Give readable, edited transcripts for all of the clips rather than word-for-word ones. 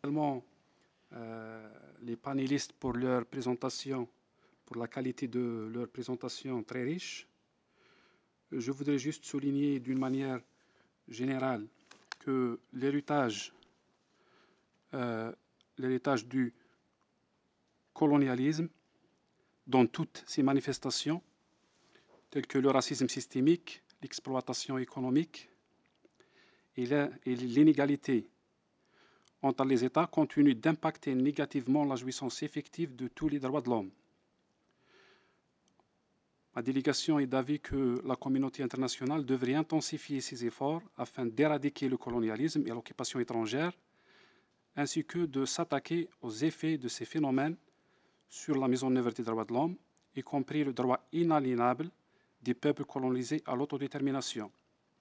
Également, les panélistes pour leur présentation, pour la qualité de leur présentation très riche. Je voudrais juste souligner d'une manière générale que l'héritage du colonialisme, dans toutes ses manifestations, telles que le racisme systémique, l'exploitation économique et l'inégalité entre les États, continue d'impacter négativement la jouissance effective de tous les droits de l'homme. Ma délégation est d'avis que la communauté internationale devrait intensifier ses efforts afin d'éradiquer le colonialisme et l'occupation étrangère, ainsi que de s'attaquer aux effets de ces phénomènes sur la mise en œuvre des droits de l'homme, y compris le droit inaliénable des peuples colonisés à l'autodétermination.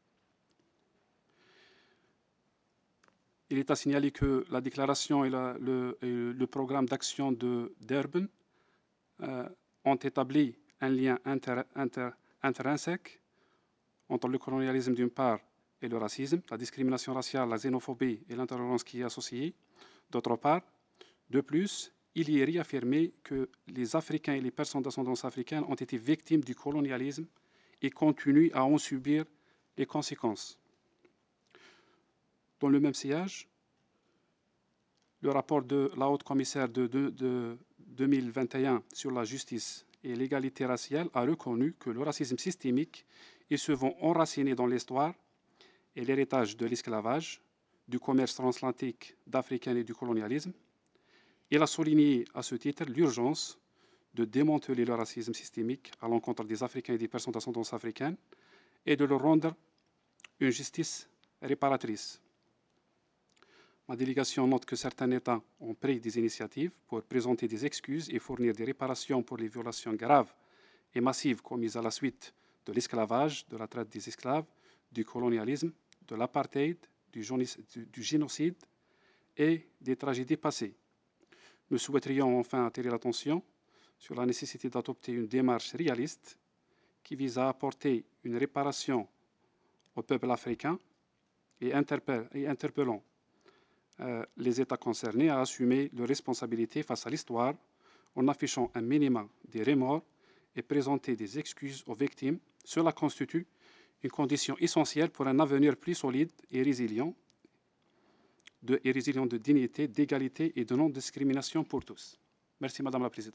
Il est à signaler que la déclaration et le programme d'action de Durban ont établi un lien intrinsèque entre le colonialisme d'une part et le racisme, la discrimination raciale, la xénophobie et l'intolérance qui y est associée d'autre part. De plus, il y est réaffirmé que les Africains et les personnes d'ascendance africaine ont été victimes du colonialisme et continuent à en subir les conséquences. Dans le même sillage, le rapport de la haute commissaire de 2021 sur la justice et l'égalité raciale a reconnu que le racisme systémique est souvent enraciné dans l'histoire et l'héritage de l'esclavage, du commerce transatlantique d'Africains et du colonialisme. Il a souligné à ce titre l'urgence de démanteler le racisme systémique à l'encontre des Africains et des personnes d'ascendance africaine et de leur rendre une justice réparatrice. Ma délégation note que certains États ont pris des initiatives pour présenter des excuses et fournir des réparations pour les violations graves et massives commises à la suite de l'esclavage, de la traite des esclaves, du colonialisme, de l'apartheid, du génocide et des tragédies passées. Nous souhaiterions enfin attirer l'attention sur la nécessité d'adopter une démarche réaliste qui vise à apporter une réparation au peuple africain et interpellant les États concernés à assumer leurs responsabilités face à l'histoire en affichant un minimum des remords et présenter des excuses aux victimes. Cela constitue une condition essentielle pour un avenir plus solide et résilient de dignité, d'égalité et de non-discrimination pour tous. Merci Madame la Présidente.